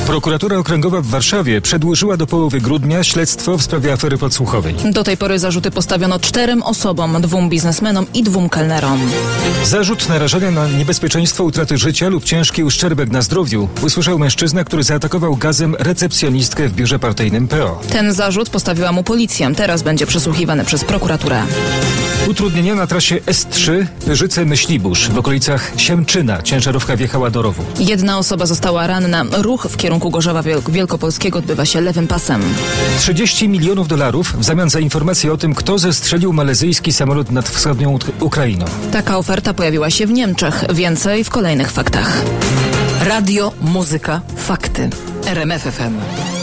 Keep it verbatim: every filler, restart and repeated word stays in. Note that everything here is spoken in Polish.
Prokuratura Okręgowa w Warszawie przedłużyła do połowy grudnia śledztwo w sprawie afery podsłuchowej. Do tej pory zarzuty postawiono czterem osobom, dwóm biznesmenom i dwóm kelnerom. Zarzut narażenia na niebezpieczeństwo utraty życia lub ciężki uszczerbek na zdrowiu usłyszał mężczyzna, który zaatakował gazem recepcjonistkę w biurze partyjnym P O. Ten zarzut postawiła mu policja. Teraz będzie przesłuchiwany przez prokuraturę. Utrudnienia na trasie S trzy Pyrzyce-Myślibórz w okolicach Siemczyna. Ciężarówka wjechała do rowu. Jedna osoba została ranna. Ruch w kierunku Gorzowa Wielk- Wielkopolskiego odbywa się lewym pasem. trzydzieści milionów dolarów w zamian za informację o tym, kto zestrzelił malezyjski samolot nad wschodnią Ut- Ukrainą. Taka oferta pojawiła się w Niemczech. Więcej w kolejnych faktach. Radio, muzyka, fakty. R M F F M.